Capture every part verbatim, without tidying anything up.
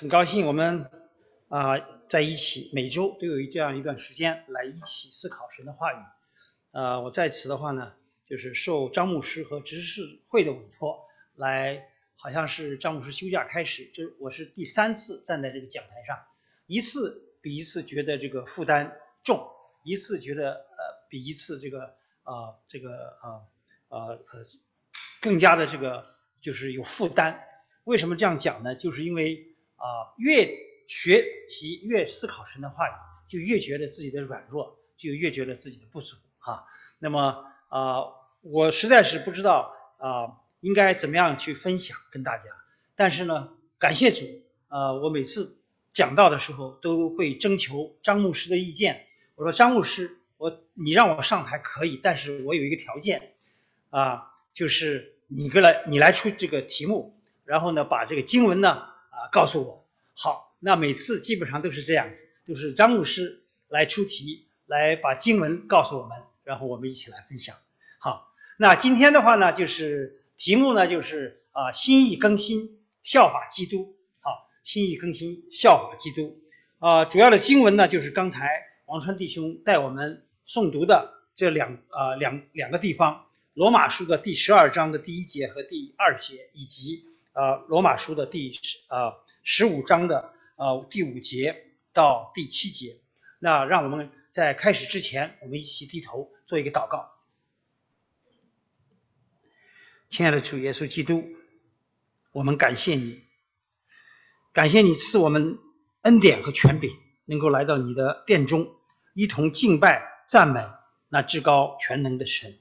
很高兴我们啊、呃、在一起，每周都有这样一段时间来一起思考神的话语。呃，我在此的话呢，就是受张牧师和执事会的委托，来好像是张牧师休假开始，这我是第三次站在这个讲台上，一次比一次觉得这个负担重，一次觉得呃比一次这个啊、呃、这个啊呃呃更加的这个就是有负担。为什么这样讲呢？就是因为啊、呃、越学习越思考神的话语，就越觉得自己的软弱，就越觉得自己的不足啊。那么啊、呃，我实在是不知道啊、呃、应该怎么样去分享跟大家。但是呢，感谢主，呃，我每次讲到的时候都会征求张牧师的意见。我说张牧师，我你让我上台可以，但是我有一个条件啊，就是你个来你来出这个题目，然后呢把这个经文呢啊告诉我。好，那每次基本上都是这样子，都是张牧师来出题，来把经文告诉我们，然后我们一起来分享。好，那今天的话呢，就是题目呢就是啊心意更新，效法基督。好，心意更新，效法基督。啊，主要的经文呢就是刚才王川弟兄带我们诵读的这两啊两两个地方。罗马书的第十二章的第一节和第二节，以及呃罗马书的第呃十五章的呃第五节到第七节。那让我们在开始之前，我们一起低头做一个祷告。亲爱的主耶稣基督，我们感谢你，感谢你赐我们恩典和权柄，能够来到你的殿中，一同敬拜赞美那至高全能的神。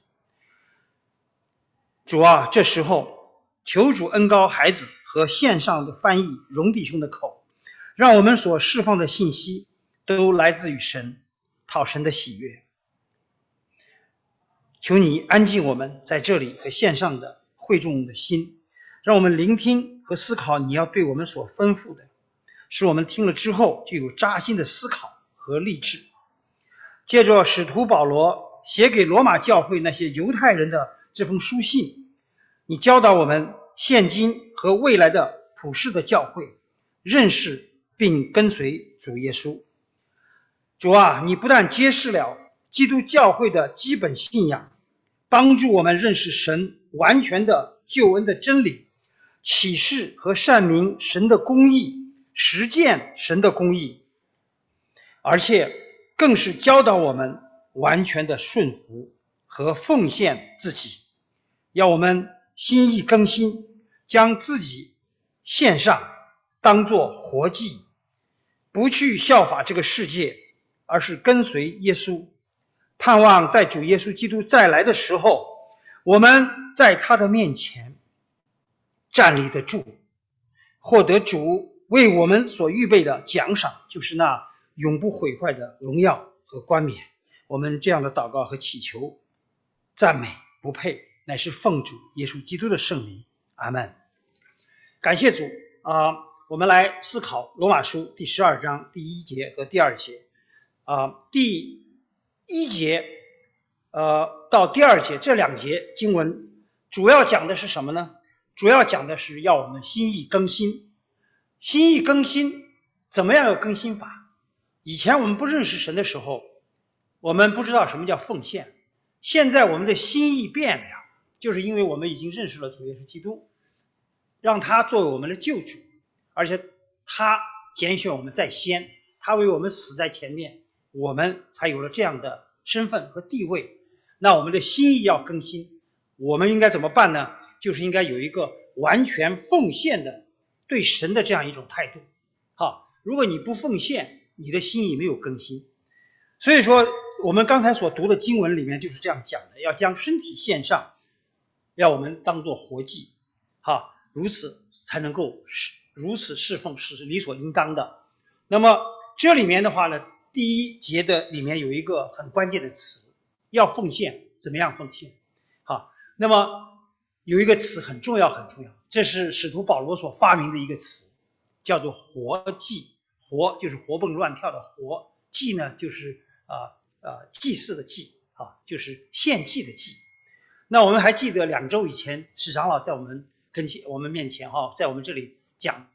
主啊，这时候求主恩膏孩子和线上的翻译荣弟兄的口，让我们所释放的信息都来自于神，讨神的喜悦。求你安静我们在这里和线上的会众的心，让我们聆听和思考你要对我们所吩咐的，使我们听了之后就有扎心的思考和励志。借着使徒保罗写给罗马教会那些犹太人的这封书信，你教导我们现今和未来的普世的教会认识并跟随主耶稣。主啊，你不但揭示了基督教会的基本信仰，帮助我们认识神完全的救恩的真理，启示和阐明神的公义，实践神的公义，而且更是教导我们完全的顺服和奉献自己，要我们心意更新，将自己献上，当作活祭，不去效法这个世界，而是跟随耶稣，盼望在主耶稣基督再来的时候，我们在他的面前站立得住，获得主为我们所预备的奖赏，就是那永不毁坏的荣耀和冠冕。我们这样的祷告和祈求赞美不配，乃是奉主耶稣基督的圣名，阿们。感谢主啊、呃！我们来思考罗马书第十二章第一节和第二节啊、呃，第一节呃到第二节这两节经文主要讲的是什么呢？主要讲的是要我们心意更新。心意更新怎么样有更新法？以前我们不认识神的时候，我们不知道什么叫奉献。现在我们的心意变了，就是因为我们已经认识了主耶稣基督，让他作为我们的救主，而且他拣选我们在先，他为我们死在前面，我们才有了这样的身份和地位。那我们的心意要更新，我们应该怎么办呢？就是应该有一个完全奉献的对神的这样一种态度。好，如果你不奉献，你的心意没有更新。所以说我们刚才所读的经文里面就是这样讲的，要将身体献上，要我们当作活祭，好，如此才能够如此侍奉，是理所应当的。那么这里面的话呢，第一节的里面有一个很关键的词，要奉献，怎么样奉献？好，那么有一个词很重要很重要，这是使徒保罗所发明的一个词，叫做活祭。活就是活蹦乱跳的活，祭呢就是啊呃祭祀的祭啊，就是献祭的祭。那我们还记得两周以前，史长老在我们跟前我们面前哈、哦，在我们这里讲啊、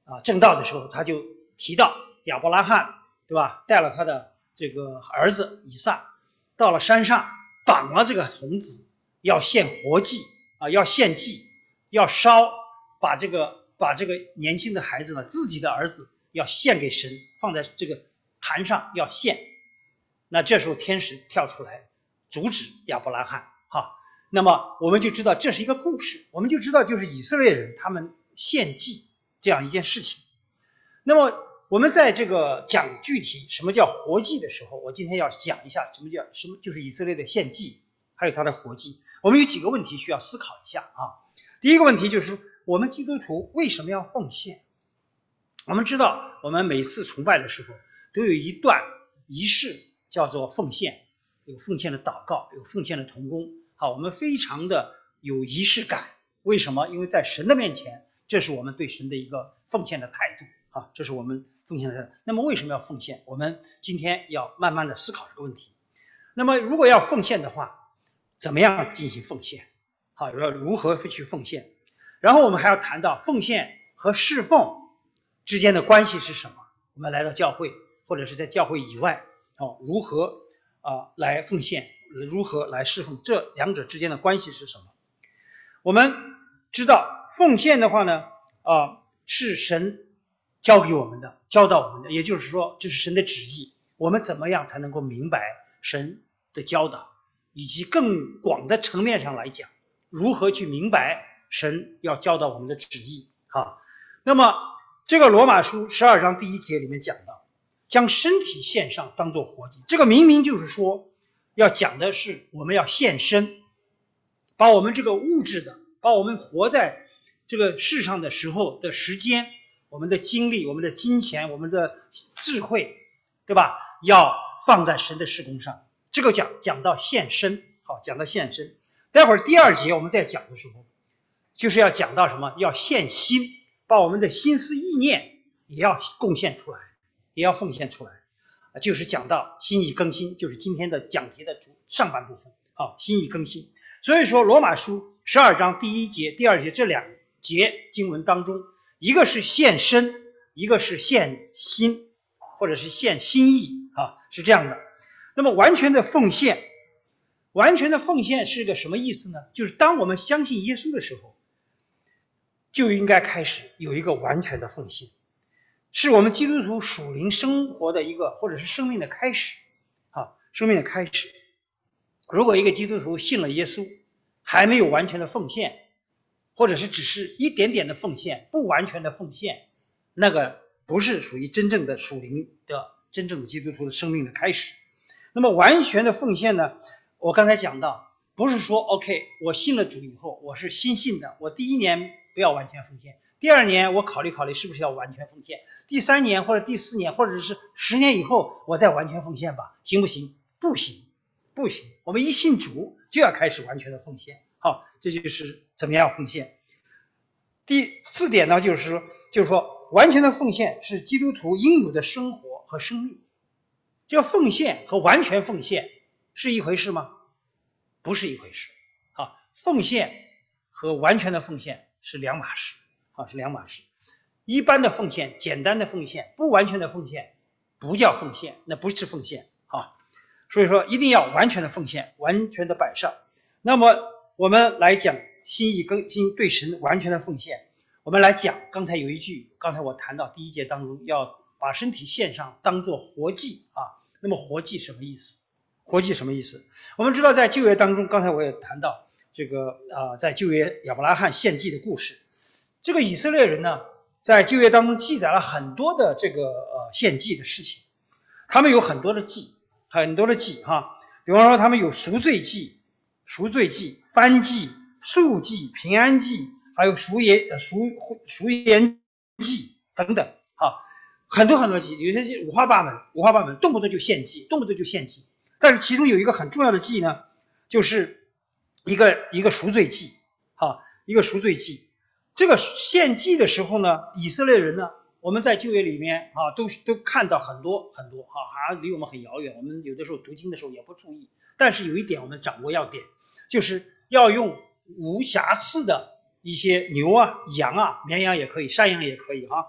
啊正道的时候，他就提到亚伯拉罕，对吧？带了他的这个儿子以撒，到了山上绑了这个童子，要献活祭啊，要献祭，要烧，把这个把这个年轻的孩子呢，自己的儿子要献给神，放在这个坛上要献。那这时候天使跳出来阻止亚伯拉罕，哈，那么我们就知道这是一个故事，我们就知道就是以色列人他们献祭这样一件事情。那么我们在这个讲具体什么叫活祭的时候，我今天要讲一下什么叫什么就是以色列的献祭，还有他的活祭。我们有几个问题需要思考一下啊。第一个问题就是我们基督徒为什么要奉献？我们知道我们每次崇拜的时候都有一段仪式叫做奉献，有奉献的祷告，有奉献的同工。好，我们非常的有仪式感。为什么？因为在神的面前，这是我们对神的一个奉献的态度啊，这是我们奉献的态度。那么为什么要奉献？我们今天要慢慢的思考这个问题。那么如果要奉献的话，怎么样进行奉献？好，要如何去奉献？然后我们还要谈到奉献和侍奉之间的关系是什么？我们来到教会或者是在教会以外，哦，如何啊、呃、来奉献，如何来侍奉，这两者之间的关系是什么？我们知道奉献的话呢，啊、呃、是神教给我们的，教导我们的，也就是说这是神的旨意。我们怎么样才能够明白神的教导，以及更广的层面上来讲，如何去明白神要教导我们的旨意啊？那么这个罗马书十二章第一节里面讲到，将身体献上当作活祭，这个明明就是说要讲的是我们要献身，把我们这个物质的，把我们活在这个世上的时候的时间，我们的精力，我们的金钱，我们的智慧，对吧？要放在神的事工上。这个讲讲到献身，好，讲到献身。待会儿第二节我们再讲的时候，就是要讲到什么？要献心，把我们的心思意念也要贡献出来，也要奉献出来。就是讲到心意更新，就是今天的讲题的主上半部分。好，心意更新。所以说罗马书十二章第一节、第二节这两节经文当中，一个是献身，一个是献心，或者是献心意啊，是这样的。那么完全的奉献，完全的奉献是个什么意思呢？就是当我们相信耶稣的时候，就应该开始有一个完全的奉献，是我们基督徒属灵生活的一个，或者是生命的开始啊，生命的开始。如果一个基督徒信了耶稣，还没有完全的奉献，或者是只是一点点的奉献，不完全的奉献，那个不是属于真正的属灵的真正的基督徒的生命的开始。那么完全的奉献呢，我刚才讲到，不是说 OK 我信了主以后，我是新信的，我第一年不要完全奉献，第二年我考虑考虑是不是要完全奉献，第三年或者第四年或者是十年以后我再完全奉献吧，行不行？不行，不行，我们一信主就要开始完全的奉献。好，这就是怎么样奉献。第四点呢，就是说，就是说完全的奉献是基督徒应有的生活和生命。这个奉献和完全奉献是一回事吗？不是一回事。好，奉献和完全的奉献是两码事。好，是两码事。一般的奉献，简单的奉献，不完全的奉献，不叫奉献，那不是奉献。好，所以说一定要完全的奉献，完全的摆上。那么我们来讲心意更新，对神完全的奉献。我们来讲，刚才有一句，刚才我谈到第一节当中，要把身体献上当作活祭啊。那么活祭什么意思？活祭什么意思？我们知道在旧约当中，刚才我也谈到这个啊、呃，在旧约亚伯拉罕献祭的故事。这个以色列人呢，在旧约当中记载了很多的这个呃献祭的事情，他们有很多的祭，很多的祭哈。比方说，他们有赎罪祭、赎罪祭、燔祭、素祭、平安祭，还有赎盐、赎赎盐祭等等哈。很多很多祭，有些祭五花八门，五花八门，动不动就献祭，动不动就献祭。但是其中有一个很重要的祭呢，就是一个一个赎罪祭，哈，一个赎罪祭。这个献祭的时候呢，以色列人呢，我们在旧约里面啊，都都看到很多很多哈，还离我们很遥远。我们有的时候读经的时候也不注意，但是有一点我们掌握要点，就是要用无瑕疵的一些牛啊、羊啊、绵羊也可以，山羊也可以哈。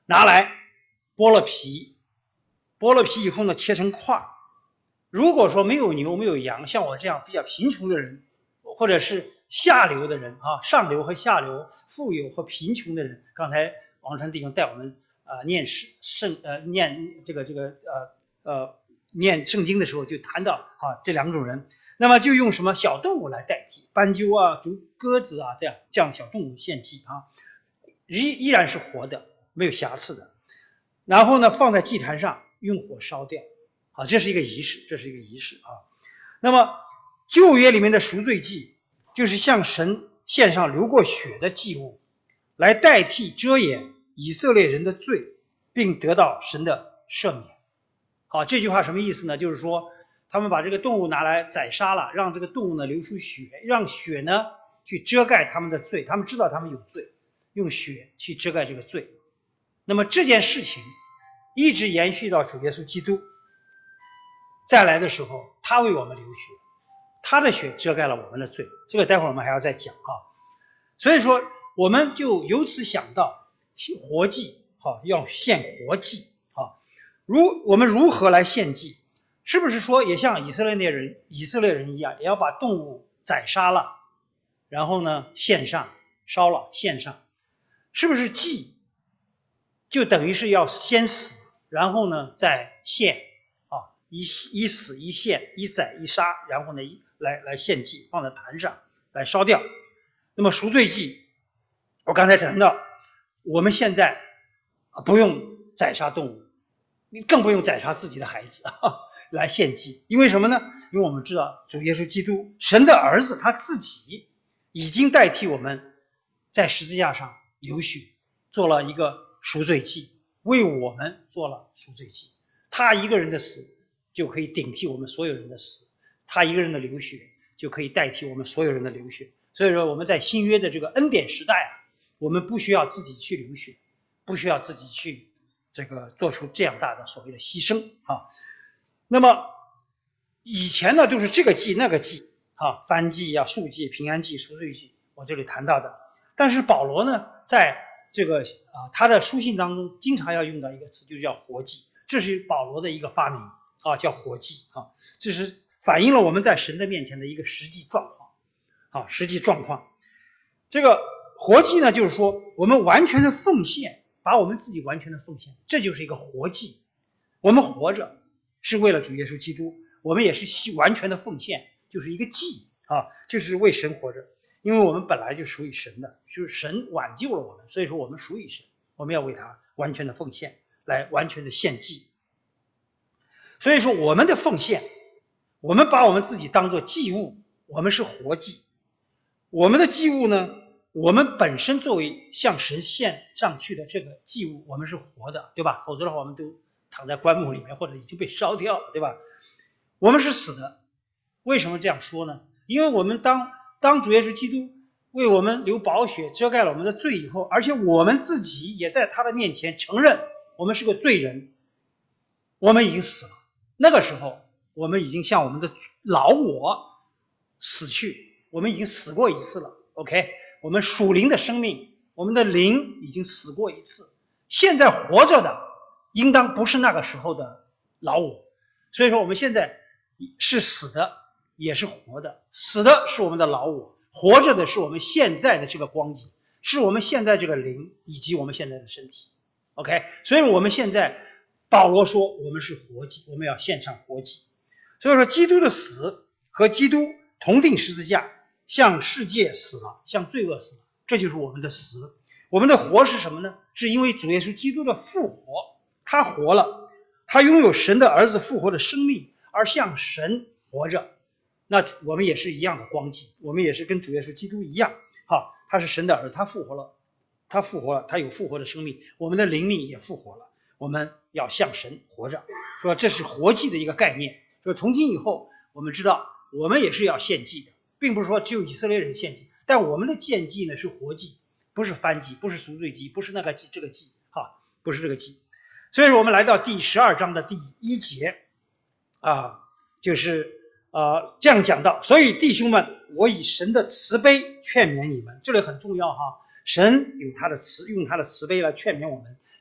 拿来剥了皮，剥了皮以后呢，切成块。如果说没有牛没有羊，像我这样比较贫穷的人，或者是下流的人啊，上流和下流，富有和贫穷的人，刚才王川弟兄带我们啊、呃、念圣呃念这个这个呃呃念圣经的时候就谈到啊这两种人，那么就用什么小动物来代替，斑鸠啊、竹鸽子啊这样这样小动物献祭啊，依依然是活的，没有瑕疵的，然后呢放在祭坛上用火烧掉。啊，这是一个仪式，这是一个仪式啊。那么旧约里面的赎罪祭，就是向神献上流过血的祭物，来代替遮掩以色列人的罪，并得到神的赦免。好，这句话什么意思呢？就是说他们把这个动物拿来宰杀了，让这个动物呢流出血，让血呢去遮盖他们的罪，他们知道他们有罪，用血去遮盖这个罪。那么这件事情一直延续到主耶稣基督再来的时候，他为我们流血，他的血遮盖了我们的罪，这个待会儿我们还要再讲啊。所以说我们就由此想到活祭，好，要献活祭啊。如我们如何来献祭？是不是说也像以色列人以色列人一样，也要把动物宰杀了，然后呢献上，烧了献上？是不是祭就等于是要先死，然后呢再献？一一死一献，一宰一杀，然后呢来来献祭，放在坛上来烧掉。那么赎罪祭，我刚才谈到，我们现在不用宰杀动物，你更不用宰杀自己的孩子来献祭，因为什么呢？因为我们知道主耶稣基督，神的儿子，他自己已经代替我们在十字架上流血，做了一个赎罪祭，为我们做了赎罪祭。他一个人的死就可以顶替我们所有人的死，他一个人的流血就可以代替我们所有人的流血。所以说我们在新约的这个恩典时代啊，我们不需要自己去流血，不需要自己去这个做出这样大的所谓的牺牲啊。那么以前呢，就是这个祭那个祭啊，燔祭啊、素祭、平安祭、赎罪祭，我这里谈到的。但是保罗呢，在这个啊他的书信当中经常要用到一个词，就叫活祭，这是保罗的一个发明。啊，叫活祭啊，这是反映了我们在神的面前的一个实际状况啊，实际状况。这个活祭呢，就是说我们完全的奉献，把我们自己完全的奉献，这就是一个活祭。我们活着是为了主耶稣基督，我们也是完全的奉献，就是一个祭啊，就是为神活着。因为我们本来就属于神的，就是神挽救了我们，所以说我们属于神，我们要为他完全的奉献，来完全的献祭。所以说我们的奉献，我们把我们自己当作祭物，我们是活祭。我们的祭物呢，我们本身作为向神献上去的这个祭物，我们是活的，对吧？否则的话我们都躺在棺木里面，或者已经被烧掉了，对吧？我们是死的。为什么这样说呢？因为我们当当主耶稣基督为我们流宝血，遮盖了我们的罪以后，而且我们自己也在他的面前承认我们是个罪人，我们已经死了。那个时候我们已经向我们的老我死去，我们已经死过一次了 OK， 我们属灵的生命，我们的灵已经死过一次，现在活着的应当不是那个时候的老我。所以说我们现在是死的也是活的，死的是我们的老我，活着的是我们现在的这个光景，是我们现在这个灵以及我们现在的身体 OK， 所以我们现在保罗说我们是活祭，我们要献上活祭。所以说基督的死和基督同定十字架，向世界死了，向罪恶死了，这就是我们的死。我们的活是什么呢？是因为主耶稣基督的复活，他活了，他拥有神的儿子复活的生命，而向神活着。那我们也是一样的光景，我们也是跟主耶稣基督一样，好，他是神的儿子，他复活了，他复活了，他有复活的生命，我们的灵命也复活了，我们要向神活着。说这是活祭的一个概念，说从今以后我们知道我们也是要献祭的，并不是说只有以色列人献祭，但我们的献祭呢是活祭，不是燔祭，不是赎罪祭，不是那个祭这个祭哈，不是这个祭。所以说我们来到第十二章的第一节啊，就是呃这样讲到，所以弟兄们，我以神的慈悲劝勉你们，这里很重要哈，神有他的慈，用他的慈悲来劝勉我们，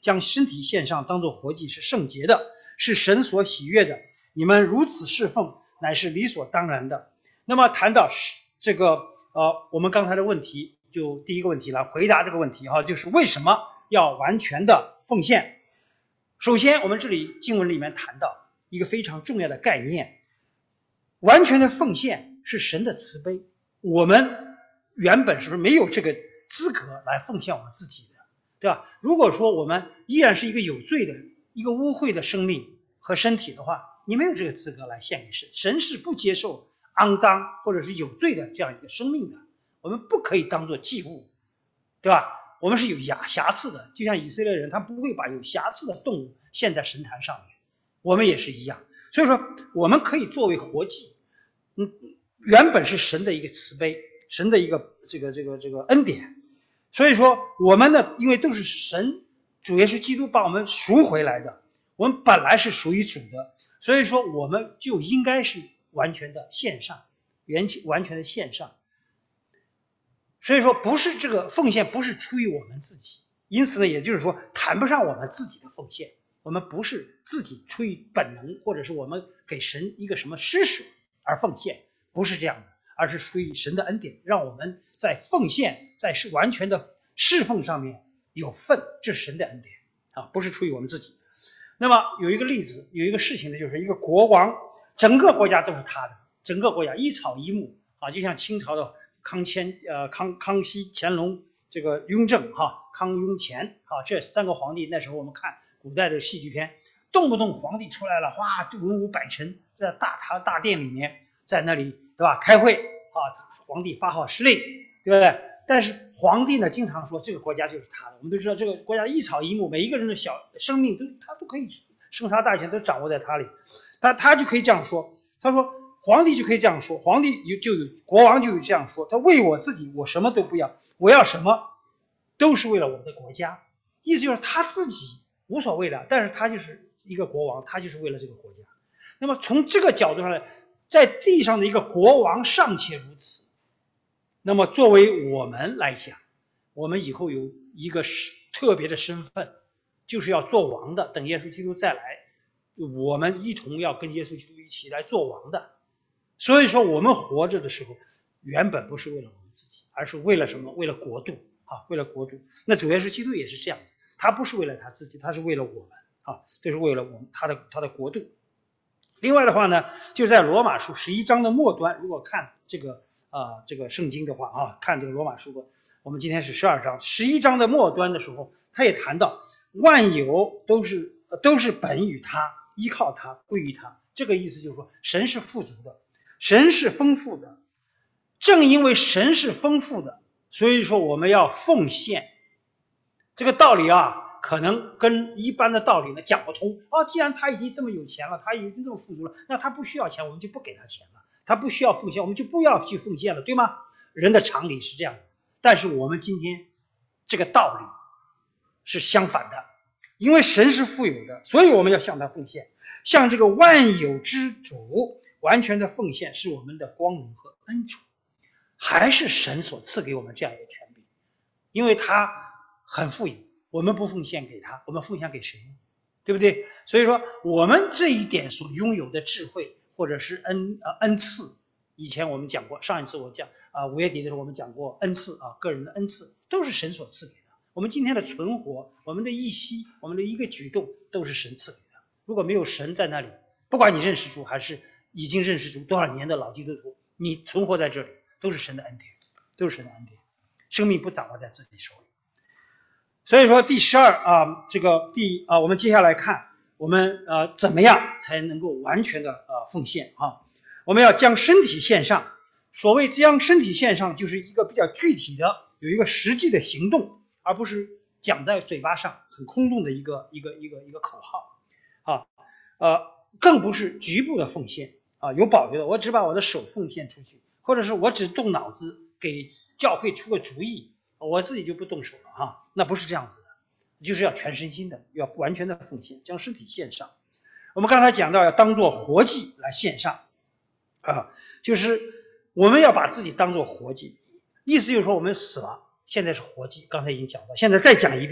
将身体献上，当作活祭，是圣洁的，是神所喜悦的。你们如此侍奉，乃是理所当然的。那么谈到这个呃，我们刚才的问题，就第一个问题来回答这个问题哈，就是为什么要完全的奉献？首先，我们这里经文里面谈到一个非常重要的概念，完全的奉献是神的慈悲，我们原本是不是没有这个资格来奉献我们自己的，对吧？如果说我们依然是一个有罪的、一个污秽的生命和身体的话，你没有这个资格来献给神，神是不接受肮脏或者是有罪的这样一个生命的，我们不可以当作祭物，对吧？我们是有瑕疵的，就像以色列人，他不会把有瑕疵的动物献在神坛上面，我们也是一样。所以说，我们可以作为活祭，嗯，原本是神的一个慈悲，神的一个这个这个这个恩典。所以说，我们呢，因为都是神主耶稣基督把我们赎回来的，我们本来是属于主的，所以说我们就应该是完全的献上，完全完全的献上。所以说，不是这个奉献不是出于我们自己，因此呢，也就是说谈不上我们自己的奉献，我们不是自己出于本能，或者是我们给神一个什么施舍而奉献，不是这样的，而是出于神的恩典，让我们在奉献在是完全的侍奉上面有份，这是神的恩典啊，不是出于我们自己。那么有一个例子，有一个事情呢，就是一个国王，整个国家都是他的，整个国家一草一木啊，就像清朝的康乾呃康康熙、乾隆、这个雍正哈，康雍乾哈，这三个皇帝。那时候我们看古代的戏剧片，动不动皇帝出来了，哇，就文武百臣在大堂大殿里面，在那里对吧开会啊，皇帝发号施令，对不对？但是皇帝呢，经常说这个国家就是他的。我们都知道，这个国家一草一木，每一个人的小生命都他都可以生杀大权都掌握在他里，他他就可以这样说，他说。皇帝就可以这样说，皇帝就有国王就有这样说，他为我自己，我什么都不要，我要什么都是为了我们的国家，意思就是他自己无所谓的，但是他就是一个国王，他就是为了这个国家。那么从这个角度上来，在地上的一个国王尚且如此，那么作为我们来讲，我们以后有一个特别的身份，就是要做王的，等耶稣基督再来，我们一同要跟耶稣基督一起来做王的。所以说我们活着的时候原本不是为了我们自己，而是为了什么？为了国度啊，为了国度。那主耶稣基督也是这样子，他不是为了他自己，他是为了我们啊，这是为了我们他的他的国度。另外的话呢，就在罗马书十一章的末端，如果看这个啊、呃、这个圣经的话啊，看这个罗马书的，我们今天是十二章，十一章的末端的时候，他也谈到万有都是都是本于他，依靠他，归于他。这个意思就是说，神是富足的。神是丰富的，正因为神是丰富的，所以说我们要奉献。这个道理啊，可能跟一般的道理呢讲不通啊。既然他已经这么有钱了，他已经这么富足了，那他不需要钱，我们就不给他钱了；他不需要奉献，我们就不要去奉献了，对吗？人的常理是这样的。但是我们今天这个道理是相反的，因为神是富有的，所以我们要向他奉献，向这个万有之主。完全的奉献是我们的光荣和恩宠，还是神所赐给我们这样一个权柄？因为他很富有，我们不奉献给他，我们奉献给谁？对不对？所以说，我们这一点所拥有的智慧或者是恩呃恩赐，以前我们讲过，上一次我讲啊、呃、五月底的时候我们讲过恩赐啊，个人的恩赐都是神所赐给的。我们今天的存活，我们的一息，我们的一个举动，都是神赐给的。如果没有神在那里，不管你认识主还是已经认识主多少年的老基督徒，你存活在这里都是神的恩典，都是神的恩典，生命不掌握在自己手里。所以说第十二啊，这个第啊，我们接下来看我们呃怎么样才能够完全的呃奉献啊？我们要将身体献上。所谓将身体献上，就是一个比较具体的，有一个实际的行动，而不是讲在嘴巴上很空洞的一个一个一个一个口号啊，呃，更不是局部的奉献。啊，有保留的，我只把我的手奉献出去，或者是我只动脑子给教会出个主意，我自己就不动手了哈、啊，那不是这样子的，就是要全身心的，要完全的奉献，将身体献上。我们刚才讲到要当作活祭来献上，啊，就是我们要把自己当作活祭，意思就是说我们死了，现在是活祭，刚才已经讲到，现在再讲一遍，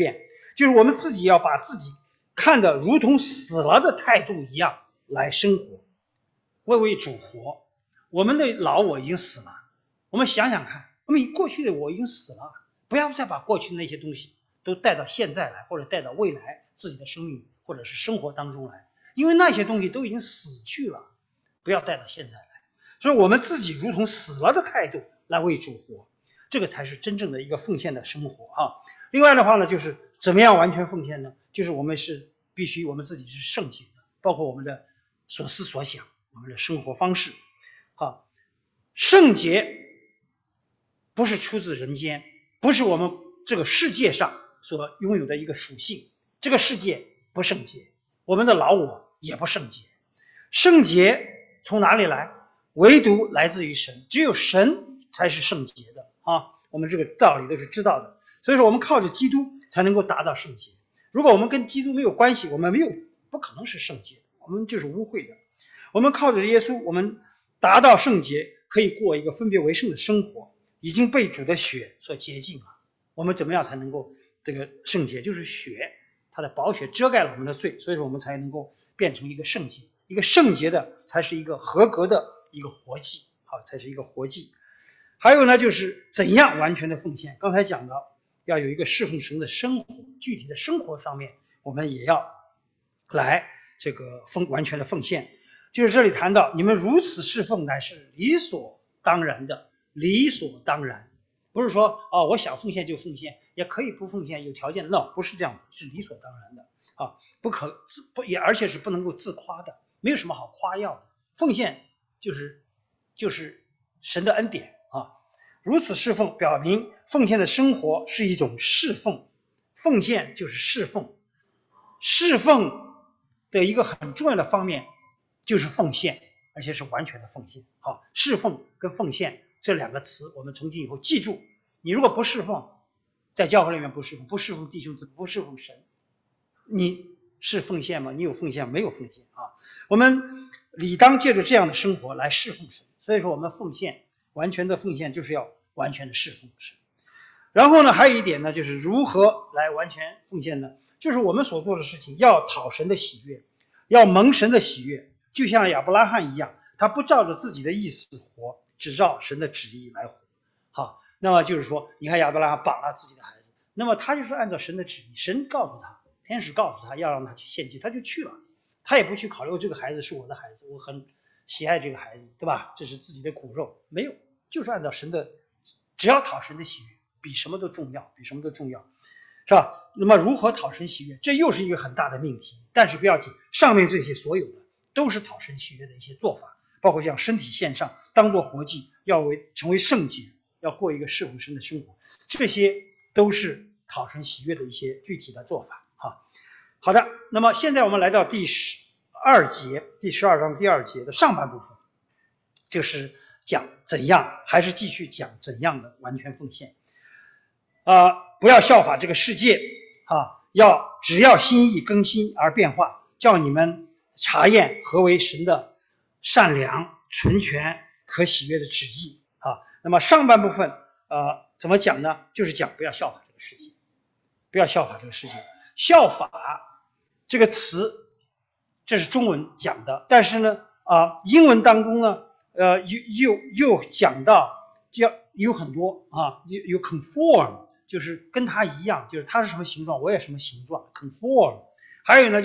就是我们自己要把自己看得如同死了的态度一样来生活，为为主活。我们的老我已经死了，我们想想看，我们过去的我已经死了，不要再把过去的那些东西都带到现在来，或者带到未来自己的生命或者是生活当中来，因为那些东西都已经死去了，不要带到现在来。所以我们自己如同死了的态度来为主活，这个才是真正的一个奉献的生活啊。另外的话呢，就是怎么样完全奉献呢？就是我们是必须我们自己是圣洁的，包括我们的所思所想，我们的生活方式啊。圣洁不是出自人间，不是我们这个世界上所拥有的一个属性，这个世界不圣洁，我们的老我也不圣洁。圣洁从哪里来？唯独来自于神，只有神才是圣洁的啊！我们这个道理都是知道的，所以说我们靠着基督才能够达到圣洁。如果我们跟基督没有关系，我们没有不可能是圣洁，我们就是污秽的。我们靠着耶稣，我们达到圣洁，可以过一个分别为圣的生活，已经被主的血所洁净了。我们怎么样才能够这个圣洁？就是血，它的宝血遮盖了我们的罪，所以说我们才能够变成一个圣洁。一个圣洁的才是一个合格的一个活祭，好，才是一个活祭。还有呢，就是怎样完全的奉献。刚才讲到要有一个侍奉神的生活，具体的生活上面，我们也要来这个奉完全的奉献。就是这里谈到，你们如此侍奉乃是理所当然的，理所当然，不是说哦，我想奉献就奉献，也可以不奉献，有条件 ，no， 不是这样子，是理所当然的啊，不可自不也，而且是不能够自夸的。没有什么好夸耀的，奉献就是就是神的恩典啊。如此侍奉，表明奉献的生活是一种侍奉，奉献就是侍奉，侍奉的一个很重要的方面就是奉献，而且是完全的奉献。好，侍奉跟奉献这两个词，我们从今以后记住。你如果不侍奉，在教会里面不侍奉，不侍奉弟兄姊妹，不侍奉神，你是奉献吗？你有奉献没有奉献啊？我们理当借着这样的生活来侍奉神。所以说我们奉献，完全的奉献就是要完全的侍奉神。然后呢，还有一点呢，就是如何来完全奉献呢？就是我们所做的事情要讨神的喜悦，要蒙神的喜悦，就像亚伯拉罕一样，他不照着自己的意思活，只照神的旨意来活。好，那么就是说，你看亚伯拉罕绑了自己的孩子，那么他就是按照神的旨意，神告诉他，天使告诉他要让他去献祭，他就去了，他也不去考虑这个孩子是我的孩子，我很喜爱这个孩子，对吧？这是自己的骨肉，没有，就是按照神的，只要讨神的喜悦，比什么都重要，比什么都重要，是吧？那么如何讨神喜悦，这又是一个很大的命题。但是不要紧，上面这些所有的都是讨神喜悦的一些做法，包括像身体献上，当作活祭，要为成为圣洁，要过一个侍奉神的生活，这些都是讨神喜悦的一些具体的做法。哈，好的，那么现在我们来到第十二节，第十二章第二节的上半部分，就是讲怎样，还是继续讲怎样的完全奉献。啊、呃，不要效法这个世界啊，要只要心意更新而变化，叫你们查验何为神的善良、纯全、可喜悦的旨意啊。那么上半部分呃怎么讲呢？就是讲不要效法这个世界，不要效法这个世界。效法这个词，这是中文讲的，但是呢啊、呃，英文当中呢，呃又又又讲到叫有很多啊，有有 conform。就是跟他一样，就是他是什么形状，我也什么形状 ，conform。还有呢，就是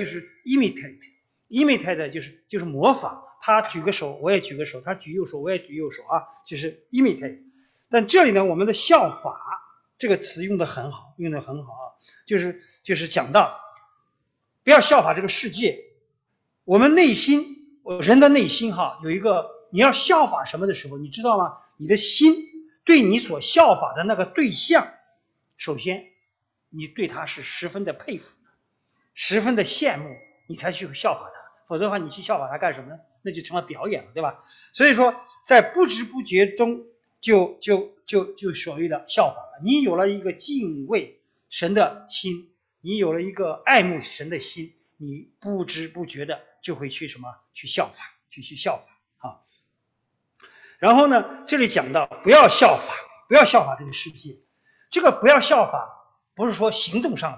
imitate，imitate 就是就是模仿，他举个手，我也举个手，他举右手，我也举右手啊，就是 imitate。但这里呢，我们的效法这个词用的很好，用的很好啊，就是就是讲到不要效法这个世界，我们内心，人的内心哈，有一个你要效法什么的时候，你知道吗？你的心对你所效法的那个对象。首先，你对他是十分的佩服，十分的羡慕，你才去效法他。否则的话，你去效法他干什么呢？那就成了表演了，对吧？所以说，在不知不觉中就就就就所谓的效法了。你有了一个敬畏神的心，你有了一个爱慕神的心，你不知不觉的就会去什么？去效法，去去效法啊。然后呢，这里讲到不要效法，不要效法这个世界。这个不要效法，不是说行动上的，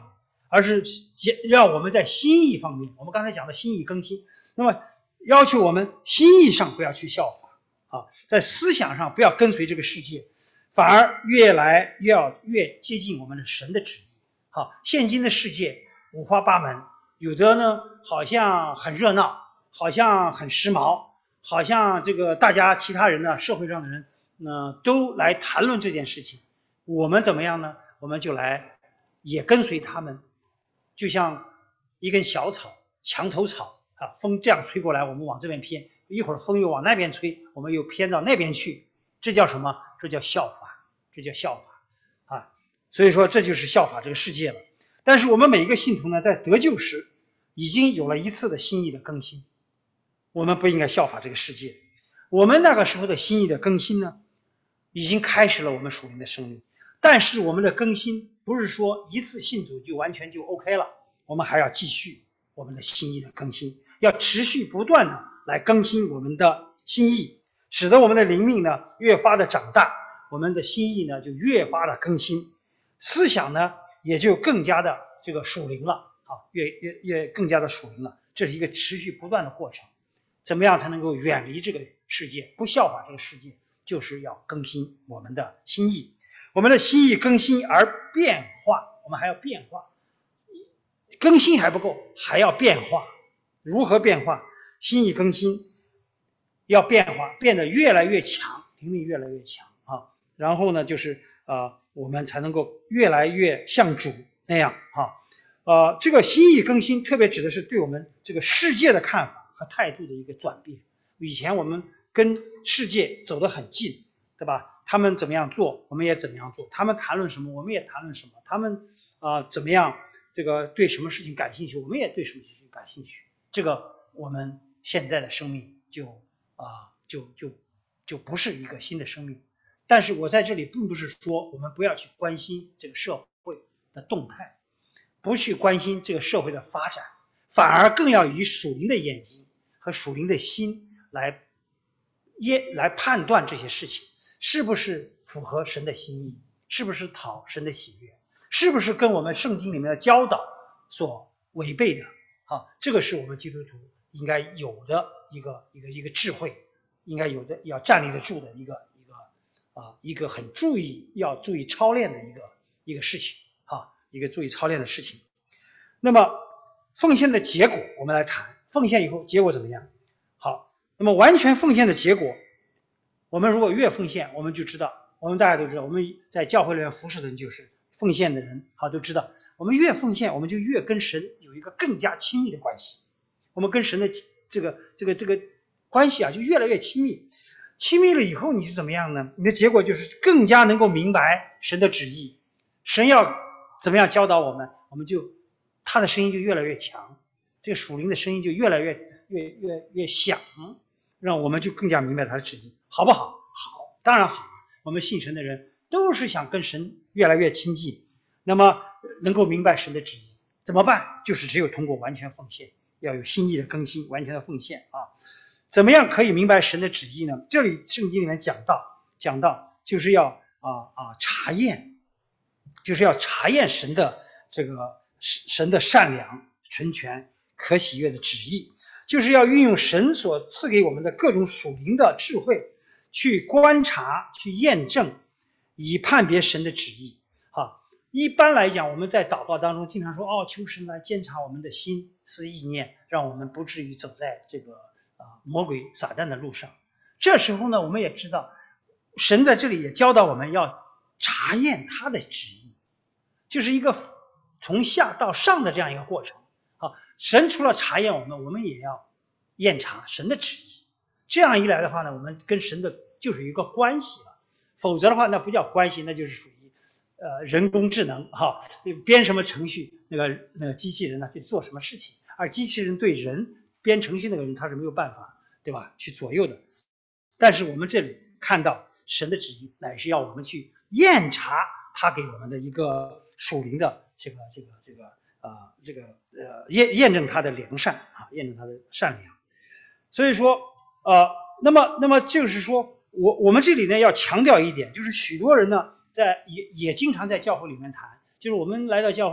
而是让我们在心意方面，我们刚才讲的心意更新，那么要求我们心意上不要去效法啊，在思想上不要跟随这个世界，反而越来越要越接近我们的神的旨意。好，现今的世界五花八门，有的呢好像很热闹，好像很时髦，好像这个大家其他人呢，社会上的人呢都来谈论这件事情，我们怎么样呢？我们就来也跟随他们，就像一根小草，墙头草啊，风这样吹过来，我们往这边偏，一会儿风又往那边吹，我们又偏到那边去，这叫什么？这叫效法，这叫效法啊！所以说这就是效法这个世界了。但是我们每一个信徒呢，在得救时已经有了一次的心意的更新，我们不应该效法这个世界。我们那个时候的心意的更新呢，已经开始了我们属灵的生命。但是我们的更新不是说一次信主就完全就 OK 了，我们还要继续我们的心意的更新，要持续不断的来更新我们的心意，使得我们的灵命呢越发的长大，我们的心意呢就越发的更新，思想呢也就更加的这个属灵了啊，越越越更加的属灵了。这是一个持续不断的过程。怎么样才能够远离这个世界，不效法这个世界？就是要更新我们的心意。我们的心意更新而变化，我们还要变化，更新还不够，还要变化。如何变化？心意更新要变化，变得越来越强，灵命越来越强啊。然后呢，就是呃，我们才能够越来越像主那样啊。呃，这个心意更新特别指的是对我们这个世界的看法和态度的一个转变。以前我们跟世界走得很近，对吧？他们怎么样做，我们也怎么样做；他们谈论什么，我们也谈论什么；他们啊、呃、怎么样，这个对什么事情感兴趣，我们也对什么事情感兴趣。这个我们现在的生命就啊、呃、就就就不是一个新的生命。但是我在这里并不是说我们不要去关心这个社会的动态，不去关心这个社会的发展，反而更要以属灵的眼睛和属灵的心来耶来判断这些事情是不是符合神的心意，是不是讨神的喜悦，是不是跟我们圣经里面的教导所违背的啊？这个是我们基督徒应该有的一个一个一个智慧，应该有的要站立得住的一个一个啊一个很注意要注意操练的一个一个事情啊，一个注意操练的事情。那么奉献的结果，我们来谈奉献以后结果怎么样？好，那么完全奉献的结果，我们如果越奉献，我们就知道，我们大家都知道，我们在教会里面服侍的人就是奉献的人，好都知道，我们越奉献，我们就越跟神有一个更加亲密的关系，我们跟神的这个这个这个关系啊，就越来越亲密。亲密了以后，你是怎么样呢？你的结果就是更加能够明白神的旨意，神要怎么样教导我们，我们就他的声音就越来越强，这个属灵的声音就越来越越越越响，让我们就更加明白他的旨意，好不好？好，当然好。我们信神的人都是想跟神越来越亲近，那么能够明白神的旨意，怎么办？就是只有通过完全奉献，要有心意的更新，完全的奉献啊。怎么样可以明白神的旨意呢？这里圣经里面讲到，讲到就是要啊啊查验，就是要查验神的这个神的善良、纯全、可喜悦的旨意，就是要运用神所赐给我们的各种属灵的智慧，去观察、去验证，以判别神的旨意。啊，一般来讲，我们在祷告当中经常说：“哦，求神来监察我们的心思意念，让我们不至于走在这个啊魔鬼撒旦的路上。”这时候呢，我们也知道，神在这里也教导我们要查验他的旨意，就是一个从下到上的这样一个过程。好，神除了查验我们，我们也要验查神的旨意。这样一来的话呢，我们跟神的就是一个关系了。否则的话，那不叫关系，那就是属于呃人工智能哈，编什么程序，那个那个机器人呢去做什么事情，而机器人对人编程序那个人他是没有办法，对吧？去左右的。但是我们这里看到神的旨意，乃是要我们去验查他给我们的一个属灵的这个这个这个啊、呃、这个呃验验证他的良善啊，验证他的善良。所以说呃，那么那么就是说。我我们这里呢要强调一点，就是许多人呢在也也经常在教会里面谈，就是我们来到教会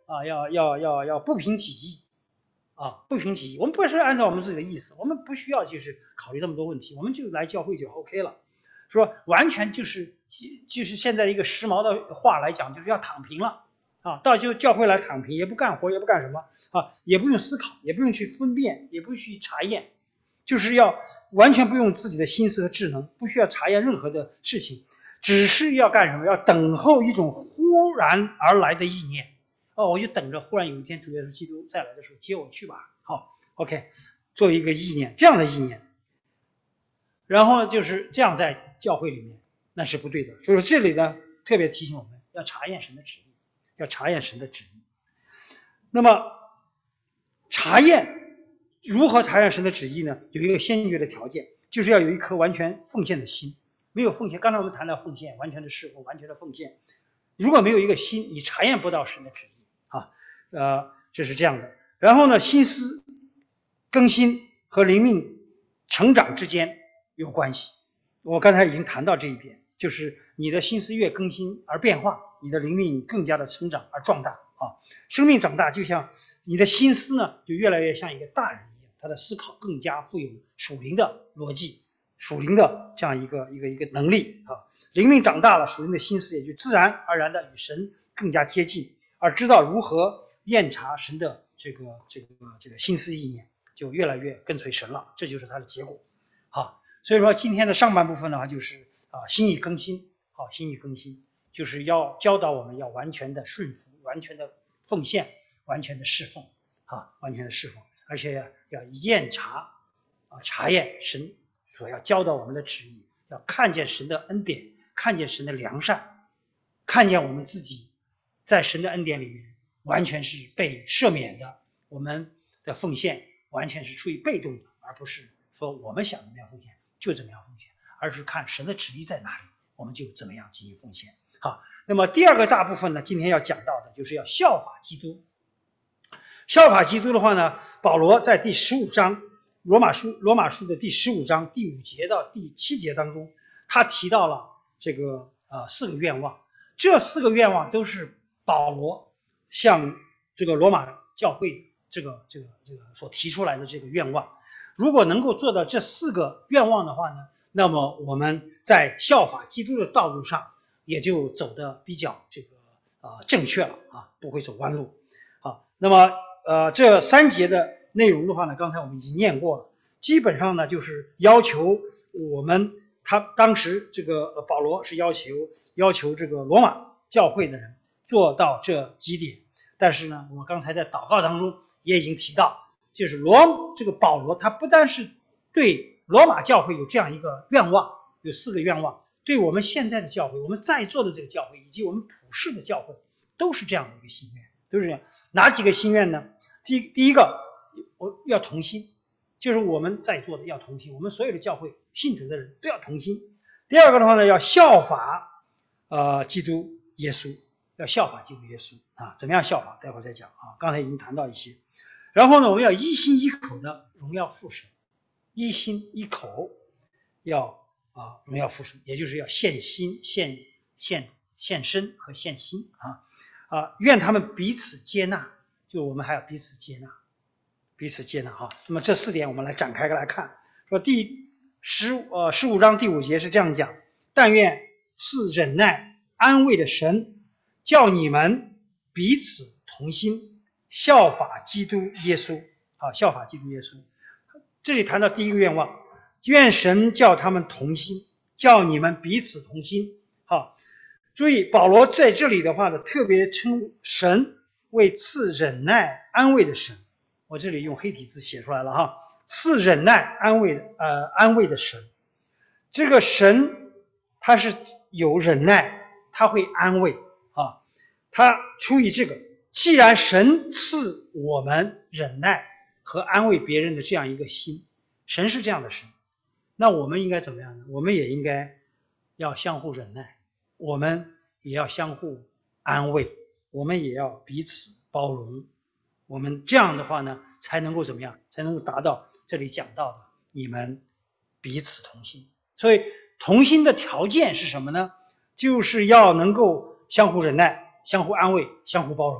啊，要要要要不凭己意啊，不凭己意。我们不是按照我们自己的意思，我们不需要就是考虑这么多问题，我们就来教会就 OK 了。说完全就是就是现在一个时髦的话来讲，就是要躺平了啊，到就教会来躺平，也不干活，也不干什么啊，也不用思考，也不用去分辨，也不用去查验，就是要完全不用自己的心思和智能，不需要查验任何的事情，只是要干什么？要等候一种忽然而来的意念。哦，我就等着忽然有一天主耶稣基督再来的时候接我去吧。好 ，OK， 作为一个意念，这样的意念，然后就是这样在教会里面，那是不对的。所以说这里呢，特别提醒我们要查验神的旨意，要查验神的旨意。那么查验如何查验神的旨意呢？有一个先决的条件，就是要有一颗完全奉献的心。没有奉献，刚才我们谈到奉献，完全的侍奉，完全的奉献。如果没有一个心，你查验不到神的旨意啊。呃，这是这样的。然后呢，心思更新和灵命成长之间有关系。我刚才已经谈到这一点，就是你的心思越更新而变化，你的灵命更加的成长而壮大啊。生命长大，就像你的心思呢，就越来越像一个大人一样，他的思考更加富有属灵的逻辑。属灵的这样一个一个一个能力啊，灵命长大了，属灵的心思也就自然而然的与神更加接近，而知道如何验察神的这个这个这个心思意念，就越来越跟随神了，这就是它的结果。好，所以说今天的上半部分的话，就是啊心意更新，好，心意更新就是要教导我们要完全的顺服，完全的奉献，完全的侍奉啊，完全的侍奉，而且要要验察啊查验神所要教导我们的旨意，要看见神的恩典，看见神的良善，看见我们自己在神的恩典里面完全是被赦免的，我们的奉献完全是处于被动的，而不是说我们想怎么样奉献就怎么样奉献，而是看神的旨意在哪里，我们就怎么样进行奉献。好，那么第二个大部分呢，今天要讲到的就是要效法基督。效法基督的话呢，保罗在第十五章罗马书罗马书的第十五章第五节到第七节当中，他提到了这个呃四个愿望，这四个愿望都是保罗向这个罗马教会这个这个这个所提出来的这个愿望。如果能够做到这四个愿望的话呢，那么我们在效法基督的道路上也就走得比较这个啊、呃、正确了啊，不会走弯路。好，那么呃这三节的内容的话呢，刚才我们已经念过了，基本上呢就是要求我们，他当时这个保罗是要求要求这个罗马教会的人做到这几点，但是呢，我刚才在祷告当中也已经提到，就是罗这个保罗他不单是对罗马教会有这样一个愿望，有四个愿望，对我们现在的教会，我们在座的这个教会以及我们普世的教会都是这样的一个心愿，都是这样。哪几个心愿呢？第第一个，我要同心，就是我们在座的要同心，我们所有的教会信主的人都要同心。第二个的话呢，要效法呃基督耶稣，要效法基督耶稣啊，怎么样效法？待会儿再讲啊，刚才已经谈到一些。然后呢，我们要一心一口的荣耀父神，一心一口要啊荣耀父神，也就是要献心、献献献身和献心啊啊，愿他们彼此接纳。就我们还要彼此接纳，彼此接纳哈。那么这四点我们来展开来看。说第十呃十五章第五节是这样讲：但愿赐忍耐安慰的神，叫你们彼此同心，效法基督耶稣啊，效法基督耶稣。这里谈到第一个愿望，愿神叫他们同心，叫你们彼此同心。好，注意保罗在这里的话呢，特别称神为赐忍耐安慰的神，我这里用黑体字写出来了哈，赐忍耐安慰呃安慰的神。这个神他是有忍耐，他会安慰啊，他出于这个，既然神赐我们忍耐和安慰别人的这样一个心，神是这样的神，那我们应该怎么样呢？我们也应该要相互忍耐，我们也要相互安慰，我们也要彼此包容，我们这样的话呢，才能够怎么样？才能够达到这里讲到的你们彼此同心。所以同心的条件是什么呢？就是要能够相互忍耐、相互安慰、相互包容。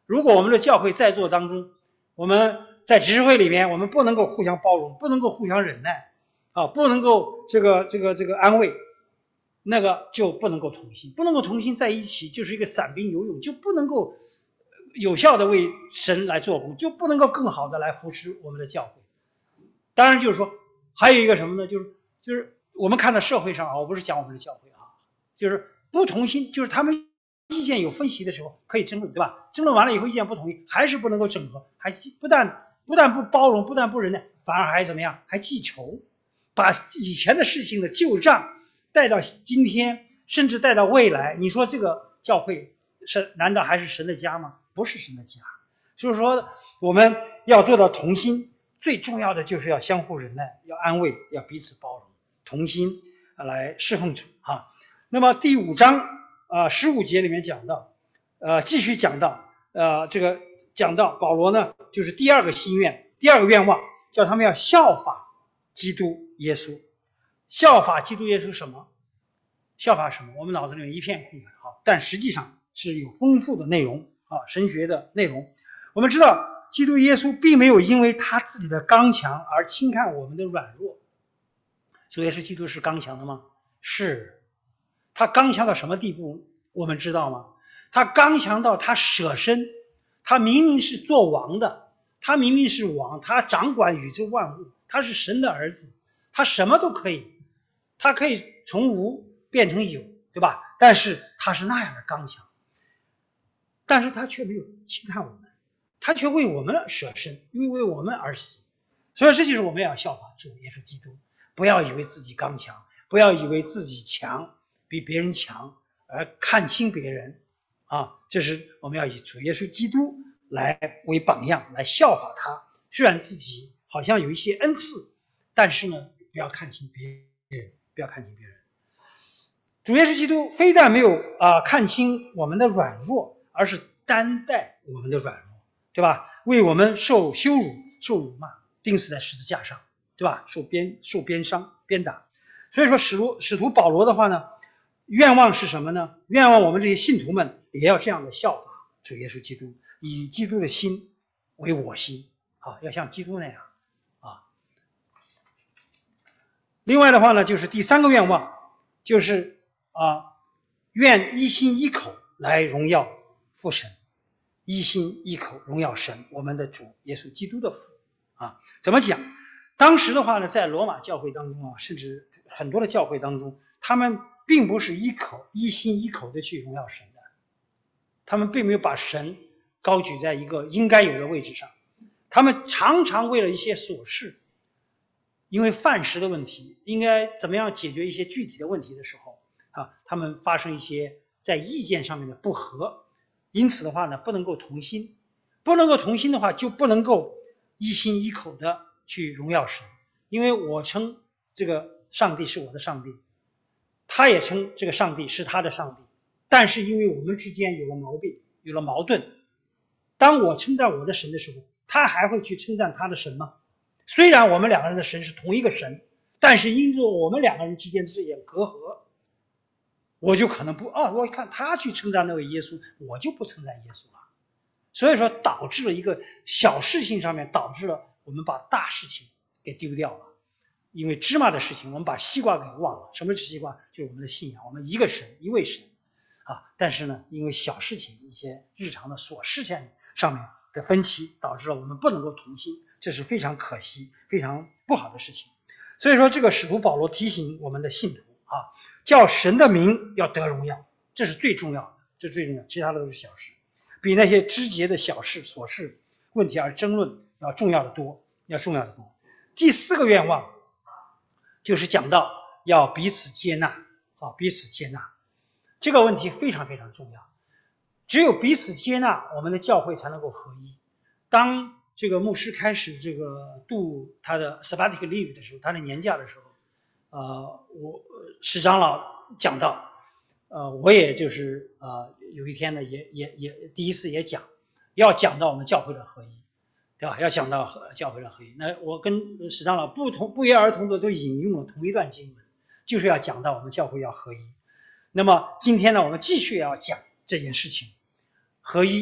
如果我们的教会在座当中，我们在执事会里面，我们不能够互相包容，不能够互相忍耐啊，不能够这个这个这个安慰，那个就不能够同心，不能够同心在一起，就是一个散兵游勇，就不能够有效的为神来做工，就不能够更好的来扶持我们的教会。当然就是说还有一个什么呢，就是就是我们看到社会上啊，我不是讲我们的教会啊，就是不同心，就是他们意见有分歧的时候可以争论，对吧？争论完了以后意见不统一，还是不能够整合，还不但不但不包容，不但不忍耐，反而还怎么样？还记仇，把以前的事情的旧账带到今天，甚至带到未来。你说这个教会是难道还是神的家吗？不是神的家。所以说我们要做到同心，最重要的就是要相互忍耐，要安慰，要彼此包容，同心来侍奉主啊。那么第五章啊十五节里面讲到，呃，继续讲到，呃，这个讲到保罗呢，就是第二个心愿，第二个愿望，叫他们要效法基督耶稣。效法基督耶稣什么？效法什么？我们脑子里面一片空白啊，但实际上是有丰富的内容啊，神学的内容。我们知道，基督耶稣并没有因为他自己的刚强而轻看我们的软弱。主耶稣基督是刚强的吗？是。他刚强到什么地步？我们知道吗？他刚强到他舍身，他明明是做王的，他明明是王，他掌管宇宙万物，他是神的儿子，他什么都可以，他可以从无变成有，对吧？但是他是那样的刚强，但是他却没有轻看我们，他却为我们舍身，因为为我们而死。所以这就是我们要效法主耶稣基督，不要以为自己刚强，不要以为自己强，比别人强而看轻别人啊！这是我们要以主耶稣基督来为榜样，来效法他。虽然自己好像有一些恩赐，但是呢，不要看轻别人，不要看轻别人。主耶稣基督非但没有啊、呃、看清我们的软弱，而是担待我们的软弱，对吧？为我们受羞辱、受辱骂，钉死在十字架上，对吧？受鞭、受鞭伤、鞭打。所以说，使徒使徒保罗的话呢，愿望是什么呢？愿望我们这些信徒们也要这样的效法主耶稣基督，以基督的心为我心啊，要像基督那样啊。另外的话呢，就是第三个愿望，就是啊，愿一心一口来荣耀父神，一心一口荣耀神，我们的主耶稣基督的父啊。怎么讲？当时的话呢，在罗马教会当中啊，甚至很多的教会当中，他们并不是一口一心一口的去荣耀神的，他们并没有把神高举在一个应该有的位置上，他们常常为了一些琐事，因为饭食的问题，应该怎么样解决一些具体的问题的时候啊，他们发生一些在意见上面的不合，因此的话呢，不能够同心，不能够同心的话，就不能够一心一口的去荣耀神，因为我称这个上帝是我的上帝，他也称这个上帝是他的上帝，但是因为我们之间有了毛病，有了矛盾，当我称赞我的神的时候，他还会去称赞他的神吗？虽然我们两个人的神是同一个神，但是因着我们两个人之间的这些隔阂，我就可能不哦，我看他去称赞那位耶稣，我就不称赞耶稣了。所以说导致了一个小事情上面，导致了我们把大事情给丢掉了。因为芝麻的事情，我们把西瓜给忘了。什么是西瓜？就是我们的信仰，我们一个神，一位神啊。但是呢，因为小事情，一些日常的琐事上面上面的分歧，导致了我们不能够同心，这是非常可惜、非常不好的事情。所以说，这个使徒保罗提醒我们的信徒啊，叫神的名要得荣耀，这是最重要的，这最重要，其他的都是小事，比那些枝节的小事、琐事问题而争论要重要的多，要重要的多。第四个愿望就是讲到要彼此接纳啊，彼此接纳这个问题非常非常重要。只有彼此接纳，我们的教会才能够合一。当这个牧师开始这个度他的 sabbatic leave 的时候，他的年假的时候，呃，我史长老讲到，呃，我也就是呃有一天呢，也也也第一次也讲，要讲到我们教会的合一，对吧？要讲到教会的合一。那我跟史长老不同不约而同的都引用了同一段经文，就是要讲到我们教会要合一。那么今天呢，我们继续要讲这件事情，合一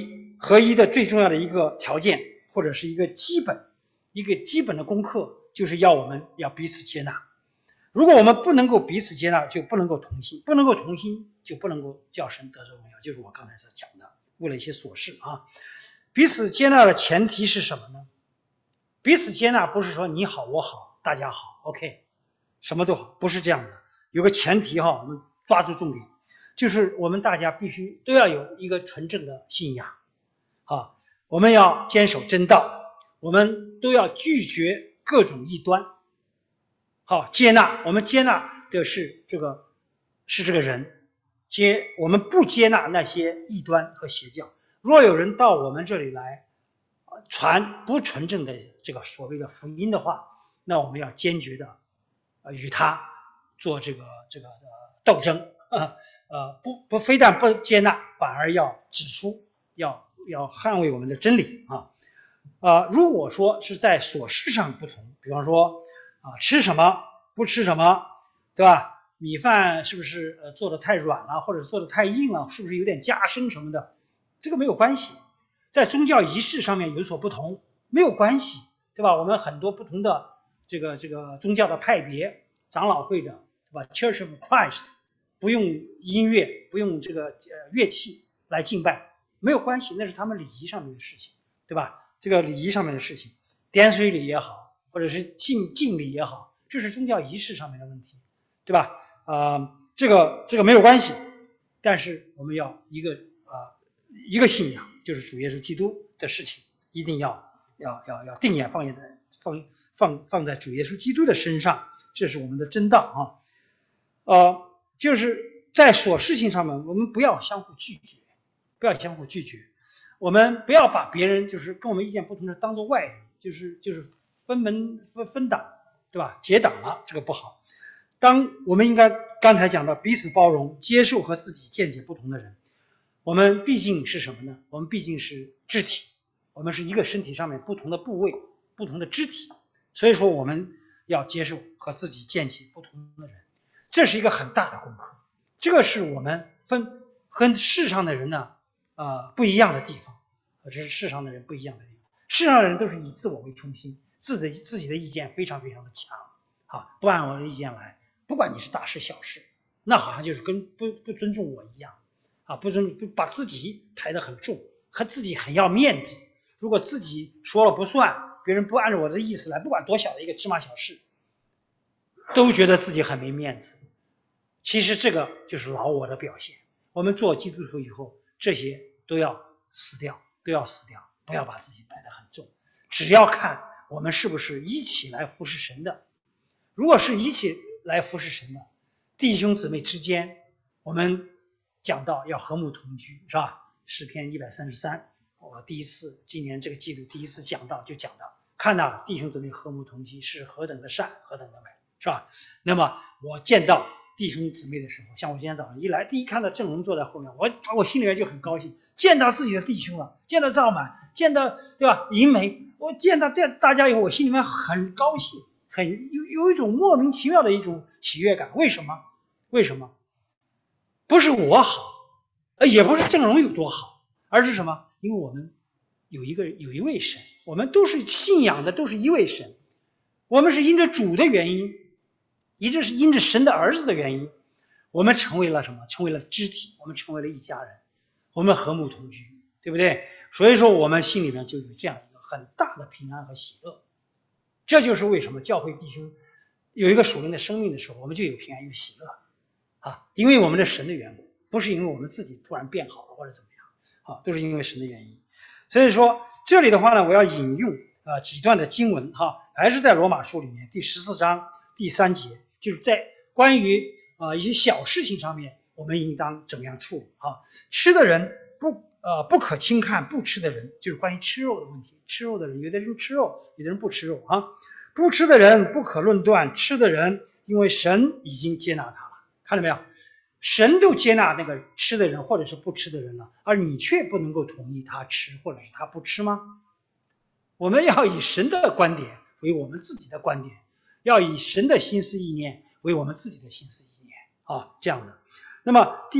合一的最重要的一个条件，或者是一个基本一个基本的功课，就是要我们要彼此接纳。如果我们不能够彼此接纳，就不能够同心，不能够同心，就不能够叫神得着荣耀，就是我刚才所讲的，为了一些琐事啊。彼此接纳的前提是什么呢？彼此接纳不是说你好我好大家好 OK 什么都好，不是这样的。有个前提哈，我们抓住重点，就是我们大家必须都要有一个纯正的信仰啊，我们要坚守真道，我们都要拒绝各种异端。好，接纳我们接纳的是这个是这个人，接我们不接纳那些异端和邪教。若有人到我们这里来传不纯正的这个所谓的福音的话，那我们要坚决的呃与他做这个这个斗争，呃呃不不非但不接纳，反而要指出，要要捍卫我们的真理啊。呃如果说是在琐事上不同，比方说啊吃什么不吃什么，对吧？米饭是不是呃做的太软了，或者做的太硬了，是不是有点夹生什么的，这个没有关系。在宗教仪式上面有所不同没有关系，对吧？我们很多不同的这个这个宗教的派别，长老会的，对吧 Church of Christ 不用音乐，不用这个呃乐器来敬拜，没有关系，那是他们礼仪上面的事情，对吧？这个礼仪上面的事情，点水礼也好，或者是敬敬礼也好，这是宗教仪式上面的问题，对吧？呃，这个这个没有关系，但是我们要一个呃一个信仰，就是主耶稣基督的事情，一定要要要要定眼放眼在放放放在主耶稣基督的身上，这是我们的真道啊。呃，就是在琐事情上面，我们不要相互拒绝，不要相互拒绝，我们不要把别人就是跟我们意见不同的当做外人，就是就是分门分分党，对吧？结党了，这个不好。当我们应该刚才讲到彼此包容，接受和自己见解不同的人。我们毕竟是什么呢？我们毕竟是肢体，我们是一个身体上面不同的部位，不同的肢体，所以说我们要接受和自己见解不同的人，这是一个很大的功课。这个是我们分和世上的人呢，呃，不一样的地方，这是世上的人不一样的地方。世上的人都是以自我为中心，自己自己的意见非常非常的强，啊，不按我的意见来，不管你是大事小事，那好像就是跟不不尊重我一样。啊，不尊不把自己抬得很重，和自己很要面子。如果自己说了不算，别人不按照我的意思来，不管多小的一个芝麻小事，都觉得自己很没面子。其实这个就是老我的表现。我们做基督徒以后，这些都要死掉，都要死掉，不要把自己摆得很重。只要看我们是不是一起来服侍神的。如果是一起来服侍神的，弟兄姊妹之间，我们讲到要和睦同居，是吧？诗篇一百三十三，我第一次今年这个季度第一次讲到就讲到，看到弟兄姊妹和睦同居是何等的善，何等的美，是吧？那么我见到弟兄姊妹的时候，像我今天早上一来，第一看到郑荣坐在后面，我我心里面就很高兴，见到自己的弟兄了，见到赵满，见到对吧？银梅，我见到这大家以后，我心里面很高兴，很有有一种莫名其妙的一种喜悦感。为什么？为什么？不是我好，也不是郑荣有多好，而是什么？因为我们有一个有一位神，我们都是信仰的，都是一位神，我们是因着主的原因，一直是因着神的儿子的原因，我们成为了什么？成为了肢体，我们成为了一家人，我们和睦同居，对不对？所以说我们心里面就有这样一个很大的平安和喜乐。这就是为什么教会弟兄有一个属灵的生命的时候，我们就有平安有喜乐啊，因为我们的神的缘故，不是因为我们自己突然变好了或者怎么样啊，都是因为神的原因。所以说这里的话呢，我要引用啊、呃、几段的经文哈，还是在罗马书里面第十四章第三节，就是在关于啊、呃、一些小事情上面，我们应当怎么样处理啊？吃的人不呃不可轻看不吃的人，就是关于吃肉的问题。吃肉的人，有的人吃肉，有的人不吃肉啊。不吃的人不可论断，吃的人，因为神已经接纳他了。看到没有？神都接纳那个吃的人或者是不吃的人了，而你却不能够同意他吃或者是他不吃吗？我们要以神的观点为我们自己的观点，要以神的心思意念为我们自己的心思意念啊，这样的。那么第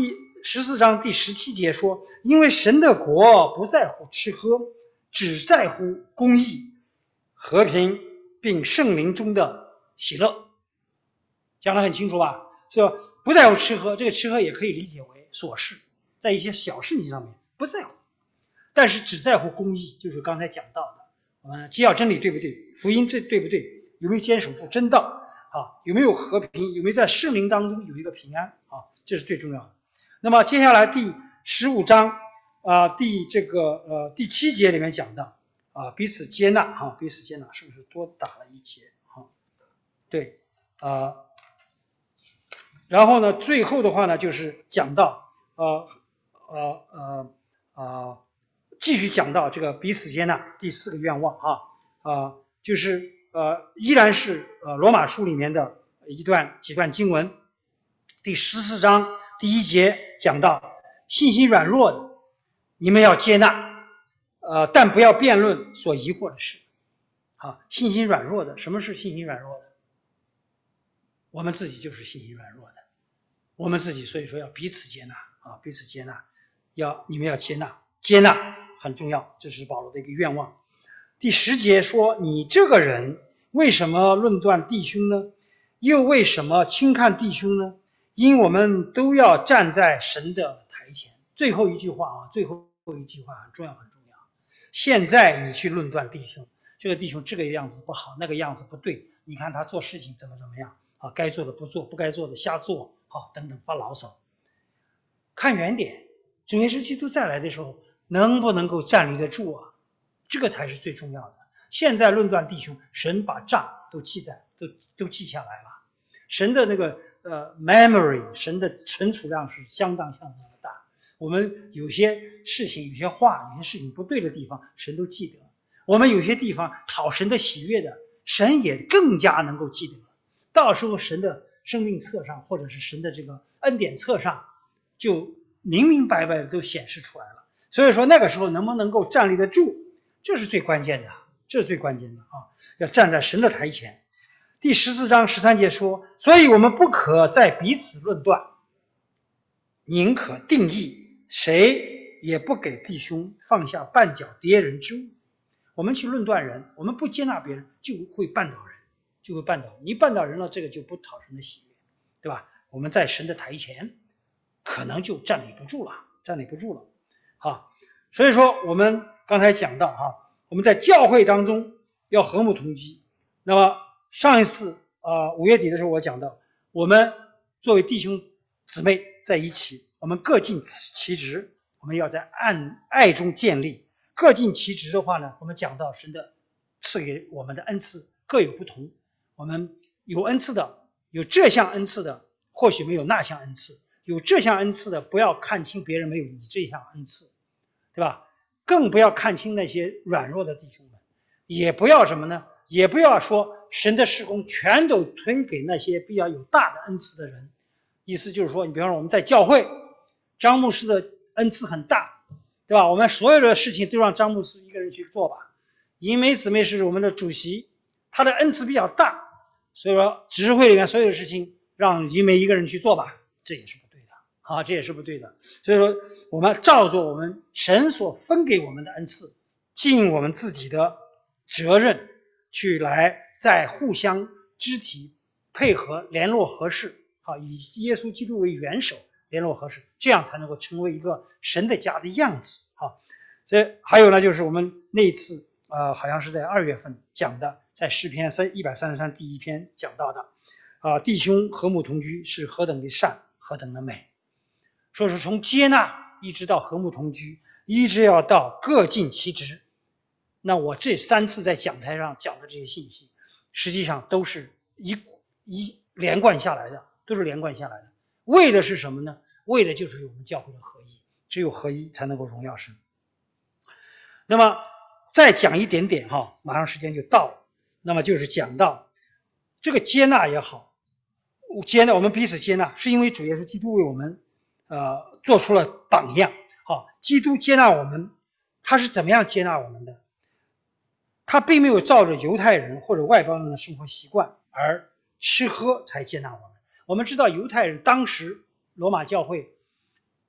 十四章第十七节说，因为神的国不在乎吃喝，只在乎公义、和平，并圣灵中的喜乐。讲得很清楚吧？所以不在乎吃喝，这个吃喝也可以理解为琐事，在一些小事情上面不在乎，但是只在乎公义，就是刚才讲到的，我们基要真理对不对？福音这对不对？有没有坚守住真道啊？有没有和平？有没有在圣灵当中有一个平安啊？这是最重要的。那么接下来第十五章啊、呃，第这个呃第七节里面讲到啊，彼此接纳哈、啊，彼此接纳是不是多打了一节啊？对啊。呃然后呢，最后的话呢，就是讲到呃呃呃呃，继续讲到这个彼此接纳第四个愿望啊啊、呃，就是呃依然是呃罗马书里面的一段几段经文，第十四章第一节讲到信心软弱的，你们要接纳，呃，但不要辩论所疑惑的事。啊，信心软弱的，什么是信心软弱的？我们自己就是信心软弱的。我们自己所以说要彼此接纳啊，彼此接纳，要你们要接纳，接纳很重要，这是保罗的一个愿望。第十节说，你这个人为什么论断弟兄呢？又为什么轻看弟兄呢？因我们都要站在神的台前。最后一句话啊，最后一句话很重要很重要。现在你去论断弟兄，这个弟兄这个样子不好，那个样子不对，你看他做事情怎么怎么样啊，该做的不做，不该做的瞎做。好，等等发牢骚，看远点，主耶稣基督再来的时候能不能够站立得住啊？这个才是最重要的。现在论断弟兄，神把账都记在都都记下来了，神的那个呃 memory， 神的存储量是相当相当的大。我们有些事情、有些话、有些事情不对的地方，神都记得。我们有些地方讨神的喜悦的，神也更加能够记得。到时候神的生命册上，或者是神的这个恩典册上，就明明白白的都显示出来了。所以说那个时候能不能够站立得住，这是最关键的，这是最关键的啊！要站在神的台前。第十四章十三节说，所以我们不可再彼此论断，宁可定义，谁也不给弟兄放下绊脚跌人之物。我们去论断人，我们不接纳别人，就会绊倒人。就会绊倒，你绊倒人了，这个就不讨神的喜悦，对吧？我们在神的台前，可能就站立不住了，站立不住了，好，所以说我们刚才讲到哈，我们在教会当中要和睦同居。那么上一次啊、呃、五月底的时候，我讲到，我们作为弟兄姊妹在一起，我们各尽其职，我们要在爱爱中建立。各尽其职的话呢，我们讲到神的赐给我们的恩赐各有不同。我们有恩赐的，有这项恩赐的，或许没有那项恩赐。有这项恩赐的，不要看清别人没有你这项恩赐，对吧？更不要看清那些软弱的弟兄们，也不要什么呢？也不要说神的事工全都推给那些比较有大的恩赐的人。意思就是说，你比方说我们在教会，张牧师的恩赐很大，对吧？我们所有的事情都让张牧师一个人去做吧。银梅姊妹是我们的主席，他的恩赐比较大，所以说执事会里面所有的事情让银梅一个人去做吧，这也是不对的啊，这也是不对的。所以说我们照着我们神所分给我们的恩赐，尽我们自己的责任，去来在互相肢体配合联络合适，好，以耶稣基督为元首联络合适，这样才能够成为一个神的家的样子。好，所以还有呢，就是我们那一次呃，好像是在二月份讲的，在诗篇三一百三十三第一篇讲到的，啊、呃，弟兄和睦同居是何等的善，何等的美。说是从接纳一直到和睦同居，一直要到各尽其职。那我这三次在讲台上讲的这些信息，实际上都是一一连贯下来的，都是连贯下来的。为的是什么呢？为的就是我们教会的合一，只有合一才能够荣耀神。那么再讲一点点哈，马上时间就到了。那么就是讲到这个接纳也好，接纳我们彼此接纳，是因为主耶稣基督为我们呃做出了榜样。好，基督接纳我们，他是怎么样接纳我们的？他并没有照着犹太人或者外邦人的生活习惯而吃喝才接纳我们。我们知道犹太人当时罗马教会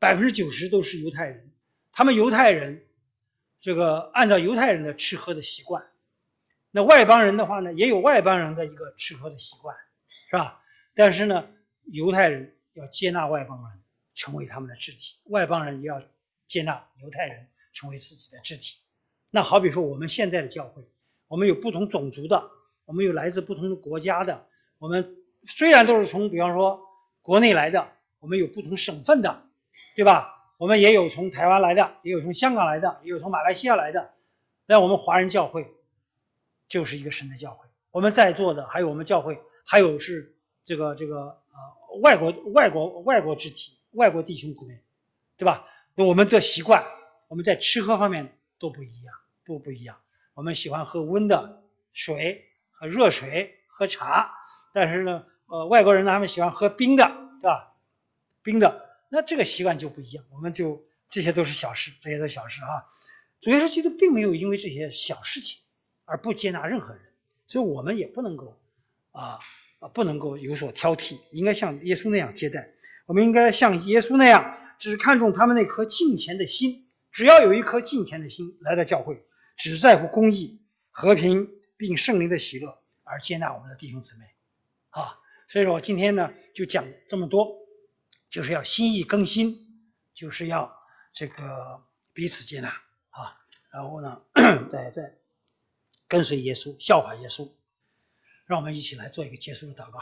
百分之九十都是犹太人，他们犹太人这个按照犹太人的吃喝的习惯，那外邦人的话呢，也有外邦人的一个吃喝的习惯，是吧？但是呢，犹太人要接纳外邦人成为他们的肢体，外邦人也要接纳犹太人成为自己的肢体。那好比说我们现在的教会，我们有不同种族的，我们有来自不同的国家的，我们虽然都是从比方说国内来的，我们有不同省份的，对吧？我们也有从台湾来的，也有从香港来的，也有从马来西亚来的。但我们华人教会就是一个神的教会，我们在座的还有我们教会，还有是这个这个呃外国外国外国肢体、外国弟兄姊妹，对吧？那我们的习惯，我们在吃喝方面都不一样，都不一样。我们喜欢喝温的水和热水，喝茶，但是呢，呃，外国人呢他们喜欢喝冰的，对吧？冰的，那这个习惯就不一样。我们就这些都是小事，这些都是小事啊。主耶稣基督并没有因为这些小事情而不接纳任何人，所以我们也不能够啊啊不能够有所挑剔，应该像耶稣那样接待。我们应该像耶稣那样，只看重他们那颗敬虔的心，只要有一颗敬虔的心来到教会，只在乎公义、和平并圣灵的喜乐，而接纳我们的弟兄姊妹啊。所以说我今天呢就讲这么多，就是要心意更新，就是要这个彼此接纳啊，然后呢再再跟随耶稣，效法耶稣。让我们一起来做一个结束的祷告。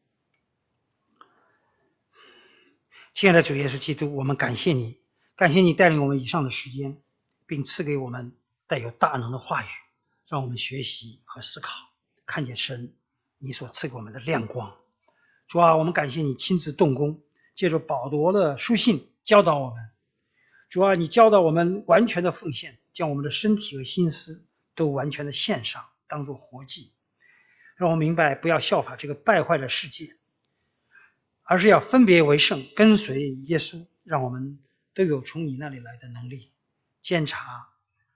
亲爱的主耶稣基督，我们感谢你，感谢你带领我们以上的时间，并赐给我们带有大能的话语，让我们学习和思考，看见神你所赐给我们的亮光。主啊，我们感谢你亲自动工，借着保罗的书信教导我们。主啊，你教导我们完全的奉献，将我们的身体和心思都完全的献上，当作活祭。让我明白不要效法这个败坏的世界，而是要分别为圣，跟随耶稣，让我们都有从你那里来的能力，检查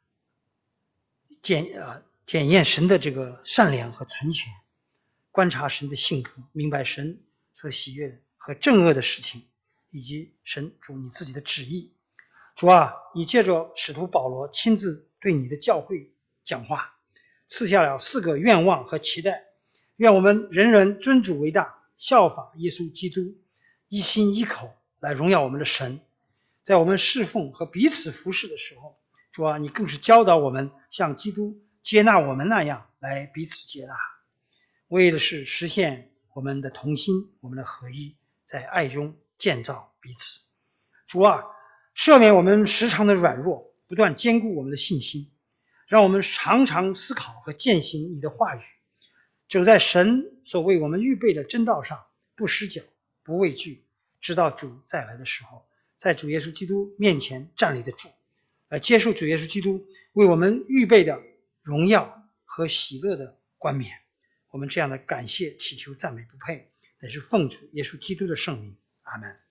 检呃检验神的这个善良和纯全，观察神的性格，明白神所喜悦的和正恶的事情，以及神主你自己的旨意。主啊，你借着使徒保罗亲自对你的教会讲话，赐下了四个愿望和期待，愿我们人人尊主为大，效法耶稣基督，一心一口来荣耀我们的神。在我们侍奉和彼此服侍的时候，主啊，你更是教导我们像基督接纳我们那样来彼此接纳，为的是实现我们的同心，我们的合一，在爱中建造彼此。主啊，赦免我们时常的软弱，不断坚固我们的信心，让我们常常思考和践行你的话语，走在神所为我们预备的真道上，不失脚，不畏惧，直到主再来的时候，在主耶稣基督面前站立得住，来接受主耶稣基督为我们预备的荣耀和喜乐的冠冕。我们这样的感谢、祈求、赞美不配，乃是奉主耶稣基督的圣名，阿们。